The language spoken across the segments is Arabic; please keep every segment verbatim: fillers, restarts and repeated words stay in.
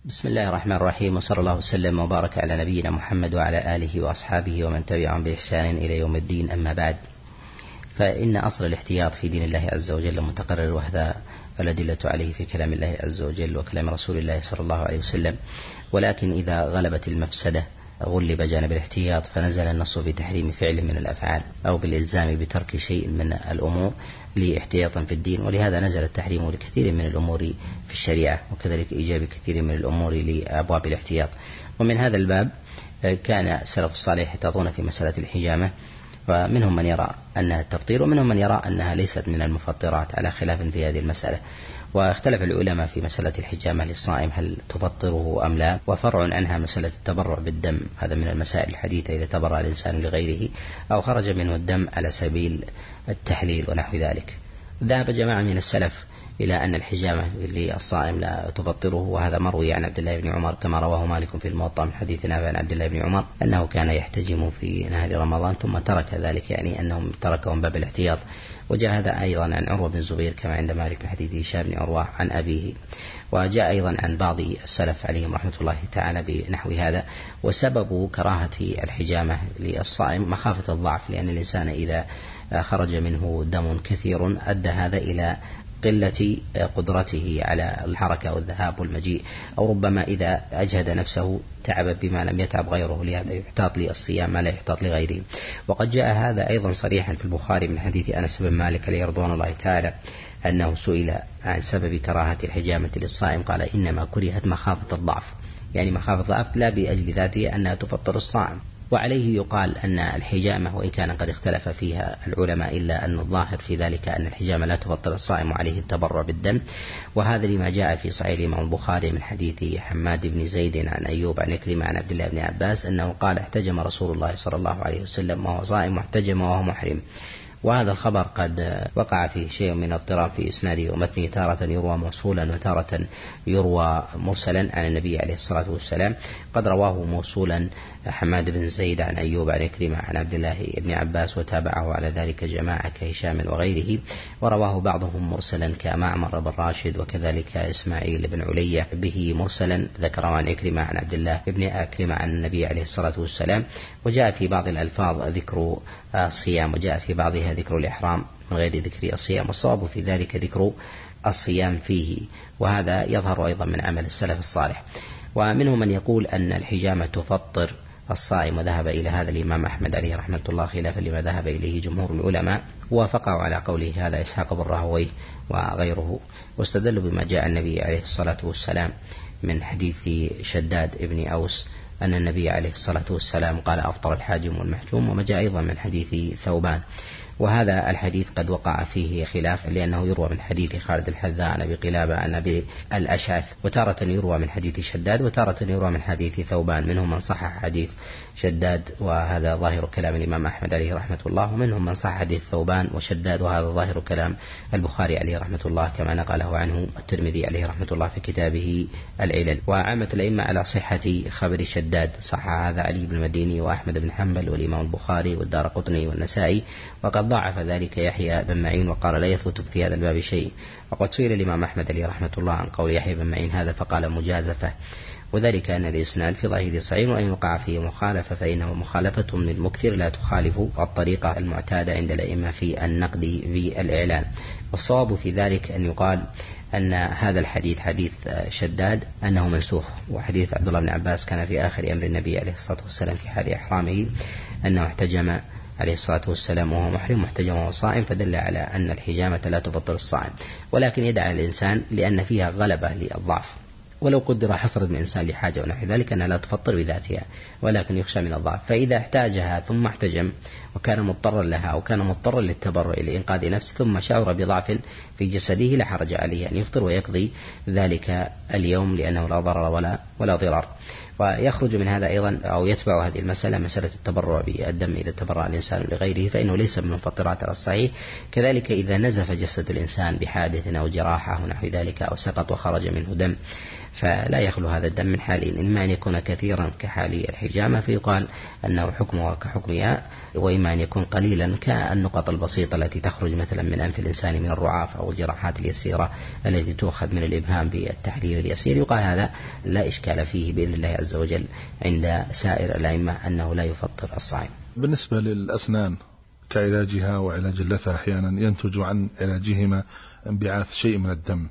بسم الله الرحمن الرحيم، وصلى الله وسلم وبارك على نبينا محمد وعلى آله وأصحابه ومن تبعهم بإحسان إلى يوم الدين. أما بعد، فإن أصل الاحتياط في دين الله عز وجل متقرر، وهذا الأدلة عليه في كلام الله عز وجل وكلام رسول الله صلى الله عليه وسلم. ولكن إذا غلبت المفسدة غلب جانب الاحتياط، فنزل النص في تحريم فعل من الأفعال أو بالإلزام بترك شيء من الأمور لاحتياطا في الدين، ولهذا نزل التحريم لكثير من الأمور في الشريعة، وكذلك إيجاب كثير من الأمور لأبواب الاحتياط. ومن هذا الباب كان السلف الصالح يحتاطون في مسألة الحجامة، ومنهم من يرى أنها التفطير، ومنهم من يرى أنها ليست من المفطرات، على خلاف في هذه المسألة. واختلف العلماء في مسألة الحجامة للصائم هل تفطره أم لا، وفرع عنها مسألة التبرع بالدم، هذا من المسائل الحديثة، إذا تبرع الإنسان لغيره أو خرج منه الدم على سبيل التحليل ونحو ذلك. ذهب جماعة من السلف إلى أن الحجامة للصائم لا تفطره، وهذا مروي عن عبد الله بن عمر كما رواه مالك في الموطأ من حديث نافع عن عبد الله بن عمر أنه كان يحتجم في نهار رمضان ثم ترك ذلك، يعني أنهم تركهم باب الاحتياط. وجاء هذا أيضا عن عروة بن الزبير كما عند مالك من حديث هشام بن عروة عن أبيه، وجاء أيضا عن بعض السلف عليهم رحمة الله تعالى بنحو هذا. وسبب كراهة الحجامة للصائم مخافة الضعف، لأن الإنسان إذا خرج منه دم كثير أدى هذا إلى قلة قدرته على الحركة والذهاب والمجيء، أو ربما إذا أجهد نفسه تعب بما لم يتعب غيره، لهذا يحتاط للصيام ما لا يحتاط لغيره. وقد جاء هذا أيضا صريحا في البخاري من حديث أنس بن مالك عليه رضوان الله تعالى أنه سئل عن سبب كراهة الحجامة للصائم قال إنما كرهت مخافة الضعف، يعني مخافة الضعف لا بأجل ذاته أنها تفطر الصائم. وعليه يقال أن الحجامة وإن كان قد اختلف فيها العلماء إلا أن الظاهر في ذلك أن الحجامة لا تفطر الصائم وعليه التبرع بالدم، وهذا لما جاء في صحيح الإمام البخاري من حديث حماد بن زيد عن أيوب عن عكرمة عن عبد الله بن عباس أنه قال احتجم رسول الله صلى الله عليه وسلم وهو صائم واحتجم وهو محرم. وهذا الخبر قد وقع فيه شيء من اضطراب في إسناده ومتنه، تارة يروى موصولا وتارة يروى مرسلا عن النبي عليه الصلاة والسلام. قد رواه موصولا حماد بن زيد عن أيوب عن عكرمة عن عبد الله بن عباس، وتابعه على ذلك جماعة كهشام وغيره. ورواه بعضهم مرسلا كمعمر بن راشد وكذلك إسماعيل بن علية به مرسلا ذكره عن عكرمة عن عبد الله بن عكرمة عن النبي عليه الصلاة والسلام. وجاء في بعض الألفاظ ذكر الصيام، وجاء في بعضها ذكر الإحرام من غير ذكر الصيام، والصواب في ذلك ذكر الصيام فيه، وهذا يظهر أيضا من عمل السلف الصالح. ومنهم من يقول أن الحجامة تفطر الصائم، وذهب إلى هذا الإمام أحمد عليه رحمة الله خلافا لما ذهب إليه جمهور العلماء، ووافقوا على قوله هذا إسحاق بن راهويه وغيره، واستدلوا بما جاء النبي عليه الصلاة والسلام من حديث شداد ابن أوس أن النبي عليه الصلاة والسلام قال أفطر الحاجم والمحجوم، وما جاء أيضا من حديث ثوبان. وهذا الحديث قد وقع فيه خلاف، لأنه يروى من حديث خالد الحذاء عن أبي قلابة عن أبي الأشعث، وتارة يروى من حديث شداد، وتارة يروى من حديث ثوبان. منهم من صحح حديث شداد وهذا ظاهر كلام الإمام أحمد عليه رحمة الله، ومنهم من صحح حديث ثوبان وشداد وهذا ظاهر كلام البخاري عليه رحمة الله كما نقله عنه الترمذي عليه رحمة الله في كتابه العلل. وعامة الأئمة على صحة خبر شداد، صح هذا علي بن المديني وأحمد بن حنبل والإمام البخاري والدارقطني والنسائي، وقد ضعف ذلك يحيى بن معين وقال لا يثبت في هذا الباب شيء. وقد سئل الإمام أحمد عليه رحمة الله عن قول يحيى بن معين هذا فقال مجازفة، وذلك أن الإسناد في ظاهر صحيح، وأن يقع فيه مخالفة فإنه مخالفة من المكثر لا تخالف الطريقة المعتادة عند الأئمة في النقد في الإعلان. والصواب في ذلك أن يقال أن هذا الحديث حديث شداد أنه منسوخ، وحديث عبد الله بن عباس كان في آخر أمر النبي عليه الصلاة والسلام في حال إحرامه أنه احتجم عليه الصلاة والسلام وهو محرم واحتجم وهو صائم، فدل على أن الحجامة لا تفطر الصائم، ولكن يدعى الإنسان لأن فيها غلبة للضعف. ولو قدر حصرت من إنسان لحاجة ونحو ذلك أنها لا تفطر بذاتها، ولكن يخشى من الضعف. فإذا احتاجها ثم احتجم وكان مضطرا لها أو كان مضطرا للتبرع لإنقاذ نفسه ثم شعر بضعف في جسده لا حرج عليه أن يفطر ويقضي ذلك اليوم، لأنه لا ضرر ولا ولا ضرار. ويخرج من هذا أيضا أو يتبع هذه المسألة مسألة التبرع بالدم إذا تبرع الإنسان لغيره فإنه ليس من المفطرات على الصحيح. كذلك إذا نزف جسد الإنسان بحادث أو جراحة ونحو ذلك أو سقط وخرج منه دم فلا يخلو هذا الدم من حالين، إما أن يكون كثيرا كحال الحجامة فيقال أنه حكمه كحكمها، وإما أن يكون قليلا كالنقط البسيطة التي تخرج مثلا من أنف الإنسان من الرعاف أو الجراحات اليسيرة التي تؤخذ من الإبهام بالتحليل اليسير، يقال هذا لا إشكال فيه بإذن الله عز وجل عند سائر الأئمة أنه لا يفطر الصائم. بالنسبة للأسنان كعلاجها وعلاج اللثة أحيانا ينتج عن علاجهما انبعاث شيء من الدم.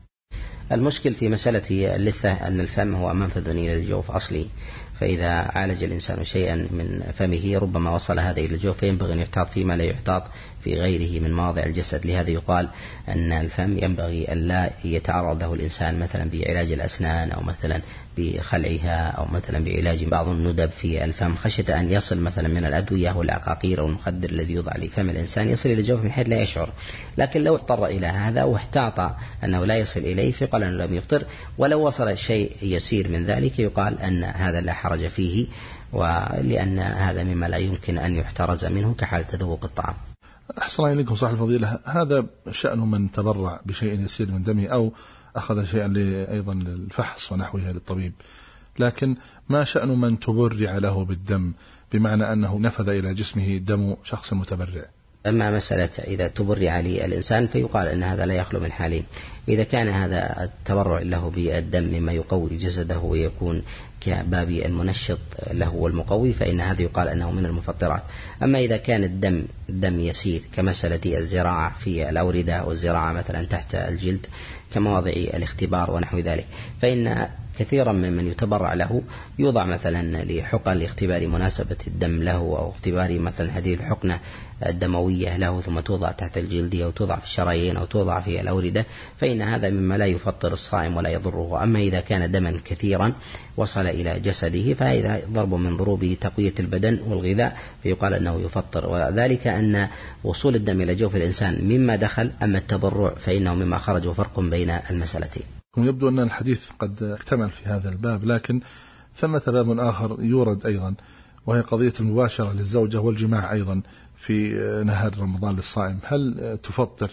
المشكل في مسألة اللثة أن الفم هو منفذ إلى الجوف أصلي، فإذا عالج الإنسان شيئا من فمه ربما وصل هذا إلى الجوف فينبغي أن يحتاط فيما لا يحتاط في غيره من مواضع الجسد. لهذا يقال أن الفم ينبغي أن لا يتعرض له الإنسان مثلا بعلاج الأسنان أو مثلا بخلعها أو مثلا بعلاج بعض الندب في الفم خشية أن يصل مثلا من الأدوية والعقاقير أو المخدر الذي يوضع لفم الإنسان يصل إلى الجوف من حيث لا يشعر. لكن لو اضطر إلى هذا واحتاط أنه لا يصل إليه فيقال أنه لم يفطر، ولو وصل شيء يسير من ذلك يقال أن هذا لا حرج فيه، ولأن هذا مما لا يمكن أن يحترز منه كحال تذوق الطعام. أحسن إليكم صاحب الفضيلة، هذا شأن من تبرع بشيء يسير من دمه أو أخذ شيئا أيضا للفحص ونحوه للطبيب، لكن ما شأن من تبرع له بالدم بمعنى أنه نفذ إلى جسمه دم شخص متبرع؟ أما مسألة إذا تبرع للإنسان فيقال أن هذا لا يخلو من حالين، إذا كان هذا التبرع له بالدم مما يقوي جسده ويكون كباب المنشط له والمقوي فإن هذا يقال أنه من المفطرات. أما إذا كان الدم دم يسير كمسألة الزراعة في الأوردة والزراعة مثلا تحت الجلد كمواضع الاختبار ونحو ذلك فإن كثيرا ممن يتبرع له يوضع مثلا لحقن لاختبار مناسبة الدم له أو اختبار مثلا هذه الحقنة الدموية له ثم توضع تحت الجلد أو توضع في الشرايين أو توضع في الأوردة، فإن هذا مما لا يفطر الصائم ولا يضره. أما إذا كان دما كثيرا وصل إلى جسده فهذا ضرب من ضروب تقوية البدن والغذاء فيقال أنه يفطر، وذلك أن وصول الدم إلى جوف الإنسان مما دخل، أما التبرع فإنه مما خرج، وفرق بين المسألتين. يبدو أن الحديث قد اكتمل في هذا الباب، لكن ثمة باب آخر يورد أيضا وهي قضية المباشرة للزوجة والجماع أيضا في نهار رمضان للصائم، هل تفطر؟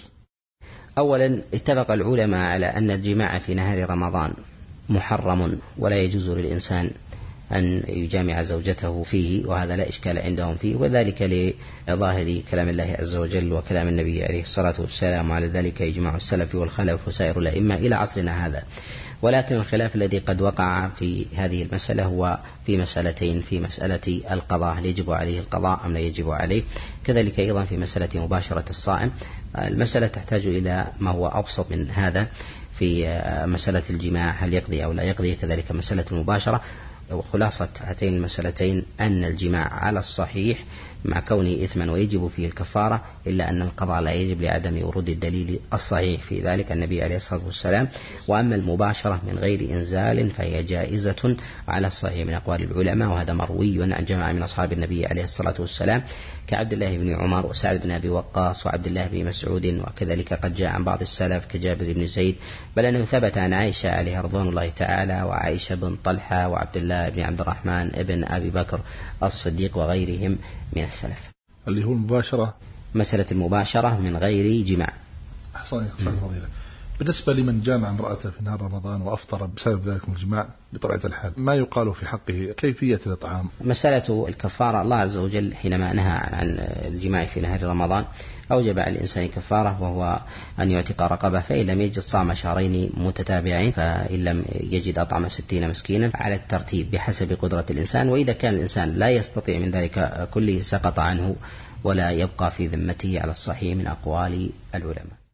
أولا اتفق العلماء على أن الجماع في نهار رمضان محرم ولا يجوز للإنسان أن يجامع زوجته فيه، وهذا لا إشكال عندهم فيه، وذلك لظاهر كلام الله عز وجل وكلام النبي عليه الصلاة والسلام، وعلى ذلك إجماع السلف والخلف وسائر الأئمة إلى عصرنا هذا. ولكن الخلاف الذي قد وقع في هذه المسألة هو في مسألتين: في مسألة القضاء، هل يجب عليه القضاء أم لا يجب عليه؟ كذلك أيضا في مسألة مباشرة الصائم. المسألة تحتاج إلى ما هو أبسط من هذا في مسألة الجماع هل يقضي أو لا يقضي، كذلك مسألة المباشرة. وخلاصة هاتين المسألتين أن الجماع على الصحيح مع كونه إثما ويجب فيه الكفارة، إلا أن القضاء لا يجب لعدم ورود الدليل الصحيح في ذلك النبي عليه الصلاة والسلام. وأما المباشرة من غير إنزال فهي جائزة على الصحيح من أقوال العلماء، وهذا مروي عن جماعة من أصحاب النبي عليه الصلاة والسلام كعبد الله بن عمر وسعد بن أبي وقاص وعبد الله بن مسعود، وكذلك قد جاء عن بعض السلف كجابر بن زيد، بل أنه ثبت عن عائشة عليها رضوان الله تعالى وعائشة بن طلحة وعبد الله بن عبد الرحمن ابن أبي بكر الصديق وغيرهم من السلف. اللي هو المباشرة، مسألة المباشرة من غير جماع. أحسن يا فضيلة. بالنسبة لمن جامع امرأته في نهار رمضان وأفطر بسبب ذلك الجماع بطبيعة الحال، ما يقال في حقه؟ كيفية الإطعام؟ مسألة الكفارة، الله عز وجل حينما نهى عن الجماع في نهار رمضان أوجب على الإنسان كفارة، وهو أن يعتق رقبة، فإن لم يجد صام شهرين متتابعين، فإن لم يجد أطعم ستين مسكينا على الترتيب بحسب قدرة الإنسان. وإذا كان الإنسان لا يستطيع من ذلك كله سقط عنه ولا يبقى في ذمته على الصحيح من أقوال العلماء.